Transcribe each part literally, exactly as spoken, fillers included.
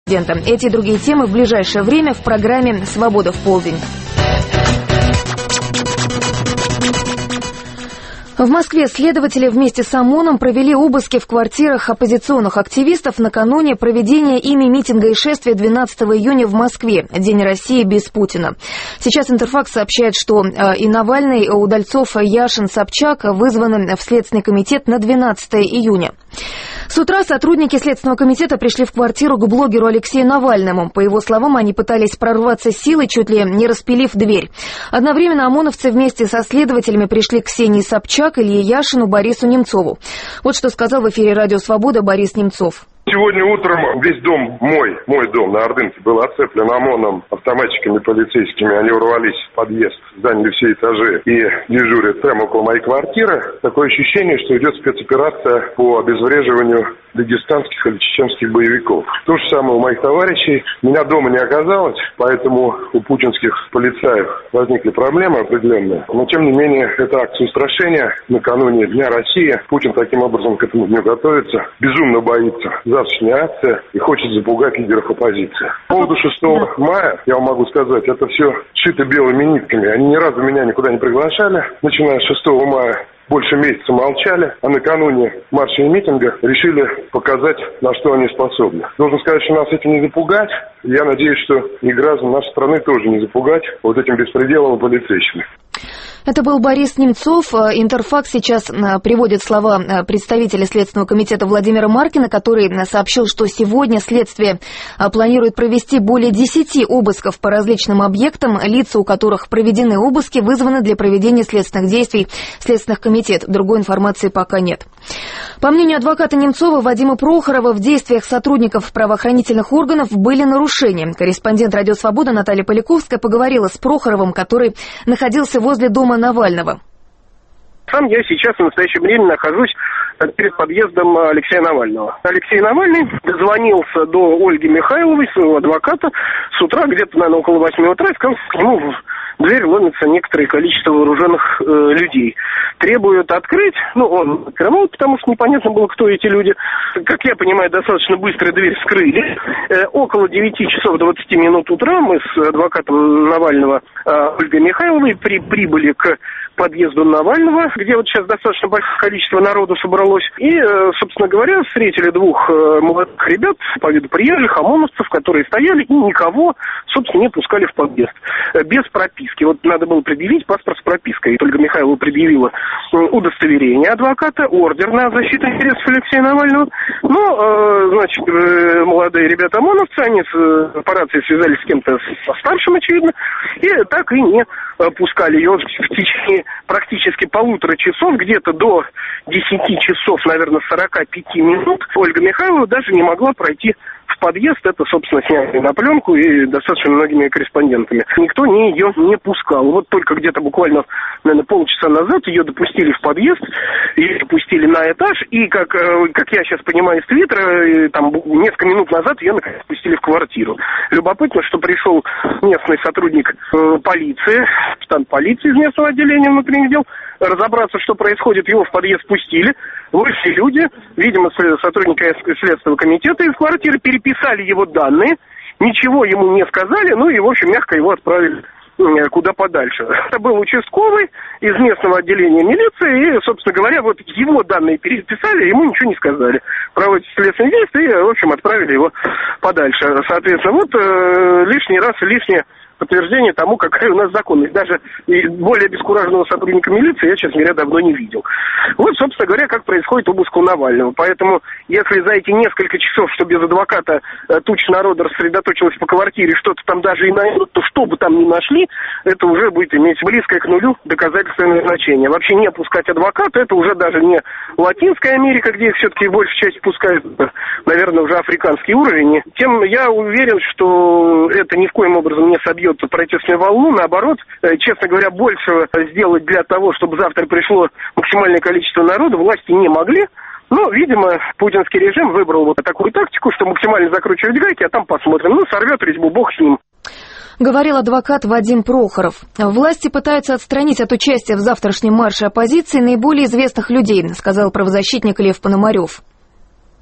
Эти и другие темы в ближайшее время в программе «Свобода в полдень». В Москве следователи вместе с ОМОНом провели обыски в квартирах оппозиционных активистов накануне проведения ими митинга и шествия двенадцатого июня в Москве, День России без Путина. Сейчас Интерфакс сообщает, что и Навальный, Удальцов, Яшин, Собчак вызваны в Следственный комитет на двенадцатого июня. С утра сотрудники Следственного комитета пришли в квартиру к блогеру Алексею Навальному. По его словам, они пытались прорваться силой, чуть ли не распилив дверь. Одновременно ОМОНовцы вместе со следователями пришли к Ксении Собчак, Илье Яшину, Борису Немцову. Вот что сказал в эфире «Радио Свобода» Борис Немцов. Сегодня утром весь дом мой, мой дом на Ордынке был оцеплен ОМОНом, автоматчиками полицейскими. Они урвались в подъезд, заняли все этажи и дежурят прямо около моей квартиры. Такое ощущение, что идет спецоперация по обезвреживанию дагестанских или чеченских боевиков. То же самое у моих товарищей. Меня дома не оказалось, поэтому у путинских полицаев возникли проблемы определенные. Но, тем не менее, это акция устрашения накануне Дня России. Путин таким образом к этому дню готовится. Безумно боится завтрашняя акция и хочет запугать лидеров оппозиции. По поводу шестого мая, я вам могу сказать, это все шито белыми нитками. Они ни разу меня никуда не приглашали, начиная с шестого мая. Больше месяца молчали, а накануне марша и митинга решили показать, на что они способны. Должен сказать, что нас этим не запугать. Я надеюсь, что и граждан нашей страны тоже не запугать вот этим беспределом и полицейскими. Это был Борис Немцов. Интерфакс сейчас приводит слова представителя Следственного комитета Владимира Маркина, который сообщил, что сегодня следствие планирует провести более десяти обысков по различным объектам. Лица, у которых проведены обыски, вызваны для проведения следственных действий Следственных комитетов. Другой информации пока нет. По мнению адвоката Немцова Вадима Прохорова, в действиях сотрудников правоохранительных органов были нарушения. Корреспондент «Радио Свобода» Наталья Поляковская поговорила с Прохоровым, который находился возле дома Навального. Сам я сейчас в настоящее время нахожусь перед подъездом Алексея Навального. Алексей Навальный дозвонился до Ольги Михайловой, своего адвоката, с утра, где-то, наверное, около восьми утра, и сказал, что к нему в дверь ломится некоторое количество вооруженных э, людей. Требуют открыть, ну, он открывал, потому что непонятно было, кто эти люди. Как я понимаю, достаточно быстро дверь вскрыли. Э, около девяти часов двадцати минут утра мы с адвокатом Навального э, Ольгой Михайловой при, прибыли к подъезду Навального, где вот сейчас достаточно большое количество народу собралось. И, собственно говоря, встретили двух молодых ребят по виду приезжих, ОМОНовцев, которые стояли и никого, собственно, не пускали в подъезд. Без прописки. Вот надо было предъявить паспорт с пропиской. И Ольга Михайлова предъявила удостоверение адвоката, ордер на защиту интересов Алексея Навального. Но, значит, молодые ребята-ОМОНовцы, они по рации связались с кем-то со старшим, очевидно, и так и не пускали ее в течение практически полутора часов, где-то до десяти часов, наверное, сорока пяти минут, Ольга Михайлова даже не могла пройти в подъезд. Это, собственно, сняли на пленку и достаточно многими корреспондентами. Никто не ее не пускал. Вот только где-то буквально, наверное, полчаса назад ее допустили в подъезд, ее допустили на этаж, и, как, как я сейчас понимаю из Твиттера, там несколько минут назад ее, наконец, пустили в квартиру. Любопытно, что пришел местный сотрудник э, полиции, штаб полиции из местного отделения внутренних дел, разобраться, что происходит, его в подъезд пустили. Вышли люди, видимо, сотрудники Следственного комитета из квартиры, переписали его данные, ничего ему не сказали, ну и, в общем, мягко его отправили куда подальше. Это был участковый из местного отделения милиции, и, собственно говоря, вот его данные переписали, ему ничего не сказали. Проводят следственные действия и, в общем, отправили его подальше. Соответственно, вот э, лишний раз, лишнее подтверждение тому, какая у нас законность. Даже более бескуражного сотрудника милиции я, честно говоря, давно не видел. Вот, собственно говоря, как происходит обыск у Навального. Поэтому, если за эти несколько часов, что без адвоката туча народа рассредоточилась по квартире, что-то там даже и найдут, то что бы там ни нашли, это уже будет иметь близкое к нулю доказательственное значение. Вообще не пускать адвоката, это уже даже не Латинская Америка, где их все-таки большая часть пускают, наверное, уже африканский уровень. Тем я уверен, что это ни в коем образом не собьет протестную волну, наоборот, честно говоря, большего сделать для того, чтобы завтра пришло максимальное количество народа, власти не могли. Но, видимо, путинский режим выбрал вот такую тактику, что максимально закручивать гайки, а там посмотрим. Ну, сорвет резьбу, бог с ним. Говорил адвокат Вадим Прохоров. Власти пытаются отстранить от участия в завтрашнем марше оппозиции наиболее известных людей, сказал правозащитник Лев Пономарев.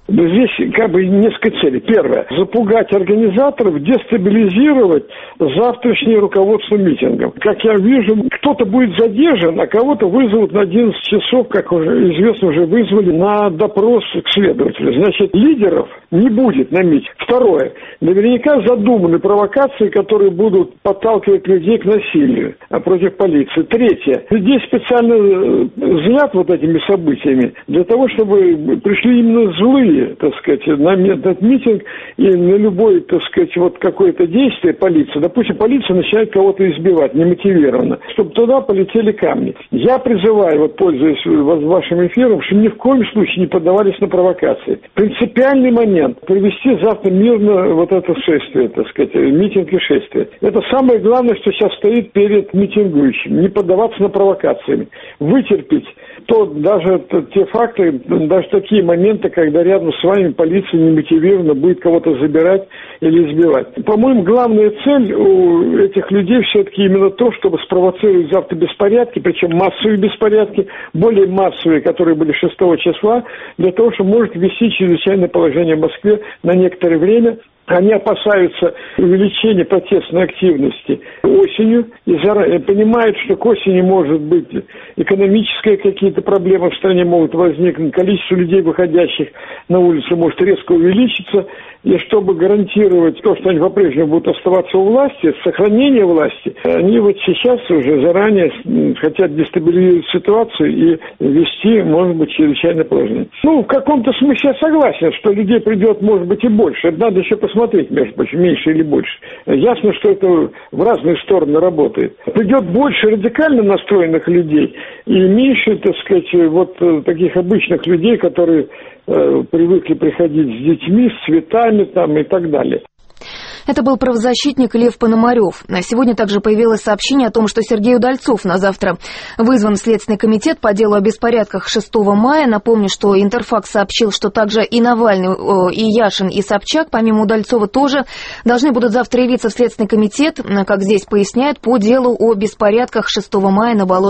Здесь как бы несколько целей. Первое. Запугать организаторов, дестабилизировать завтрашнее руководство митингом. Как я вижу, кто-то будет задержан, а кого-то вызовут на одиннадцать часов, как уже известно, уже вызвали на допрос к следователю. Значит, лидеров не будет на митинге. Второе. Наверняка задуманы провокации, которые будут подталкивать людей к насилию против полиции. Третье. Людей специально злят вот этими событиями для того, чтобы пришли именно злые, так сказать, на этот митинг и на любое, так сказать, вот какое-то действие полиции. Допустим, полиция начинает кого-то избивать немотивированно, чтобы туда полетели камни. Я призываю, вот пользуясь вашим эфиром, что ни в коем случае не поддавались на провокации. Принципиальный момент – провести завтра мирно вот это шествие, так сказать, митинг и шествие. Это самое главное, что сейчас стоит перед митингующими. Не поддаваться на провокации. Вытерпеть то даже то, те факты, даже такие моменты, когда рядом с вами полиция немотивированно будет кого-то забирать или избивать. По-моему, главная цель у этих людей все-таки именно то, чтобы спровоцировать завтра беспорядки, причем массовые беспорядки, более массовые, которые были шестого числа, для того, чтобы может ввести чрезвычайное положение в Москве на некоторое время. Они опасаются увеличения протестной активности осенью и заранее понимают, что к осени может быть экономические какие-то проблемы в стране могут возникнуть, количество людей, выходящих на улицу, может резко увеличиться. И чтобы гарантировать то, что они по-прежнему будут оставаться у власти, сохранение власти, они вот сейчас уже заранее хотят дестабилизировать ситуацию и ввести, может быть, чрезвычайное положение. Ну, в каком-то смысле я согласен, что людей придет, может быть, и больше. Это надо еще посмотреть, между прочим, меньше или больше. Ясно, что это в разные стороны работает. Придет больше радикально настроенных людей и меньше, так сказать, вот таких обычных людей, которые э, привыкли приходить с детьми, с цветами там и так далее. Это был правозащитник Лев Пономарев. А сегодня также появилось сообщение о том, что Сергей Удальцов на завтра вызван в Следственный комитет по делу о беспорядках шестого мая. Напомню, что Интерфакс сообщил, что также и Навальный, и Яшин, и Собчак, помимо Удальцова, тоже должны будут завтра явиться в Следственный комитет, как здесь поясняют, по делу о беспорядках шестого мая на Болотной.